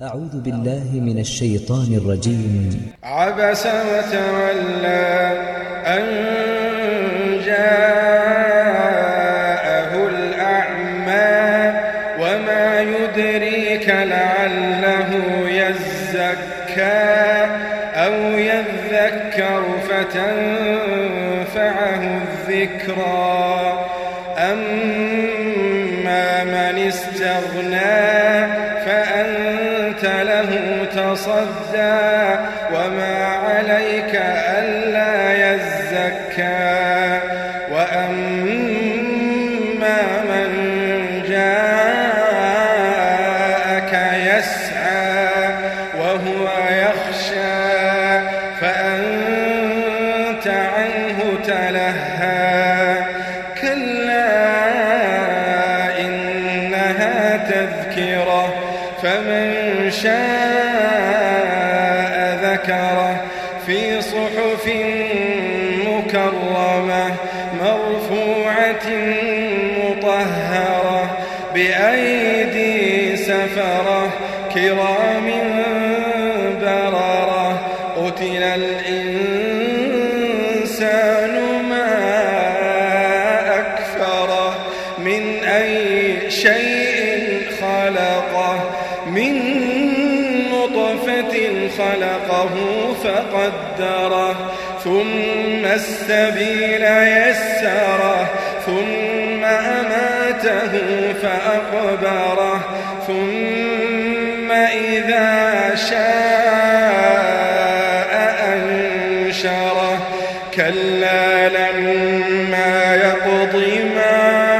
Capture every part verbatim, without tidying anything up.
أعوذ بالله من الشيطان الرجيم. عبس وتولى أن جاءه الأعمى وما يدريك لعله يزكى أو يذكر فتنفعه الذكرى أما من استغنى فأنت له تصدى وما عليك ألا يزكى وأما من جاءك يسعى وهو يخشى فأنت عنه تلهى كلا إنها تذكرة فمن شاء ذكره في صحف مكرمة مرفوعة مطهرة بأيدي سفرة كرام بررة قتل الإنسان ما أكفره من أي شيء خلقه من نطفة خلقه فقدره ثم السبيل يسره ثم أماته فأقبره ثم إذا شاء أنشره كلا لما يقض ما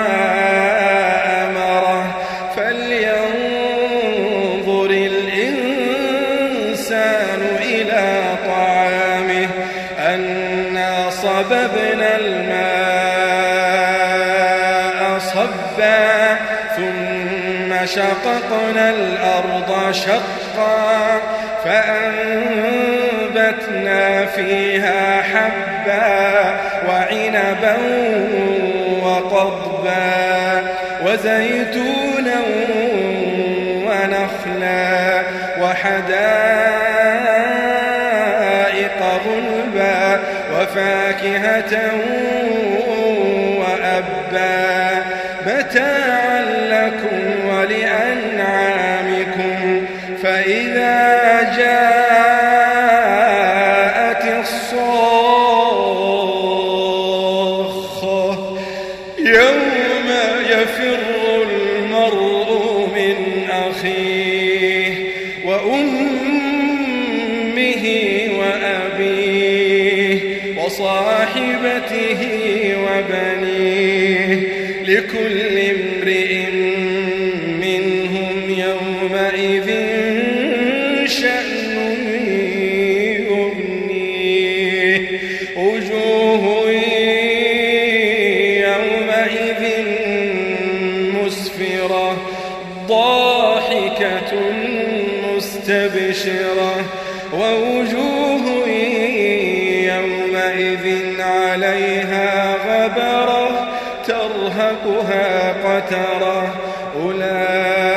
أمره فلينظر الإنسان إلى طعامه أنا صببنا الماء صبا ثم شققنا الأرض شقا فأنبتنا فيها حبا وعنبا وقضبا وزيتونا ونخلا وحدائق غلبا وفاكهة وأبا متاعا لكم ولأنعامكم فإذا جاءت الصاخة يوم يفر المرء من أخيه وأمه وأبيه وصاحبته وبنيه لكل امرئ منهم يومئذ شأن يغنيه وجوه يومئذ مسفرة ضاحكة مستبشرة ووجوه يومئذ عليها غبرة ترهقها قترة أولئك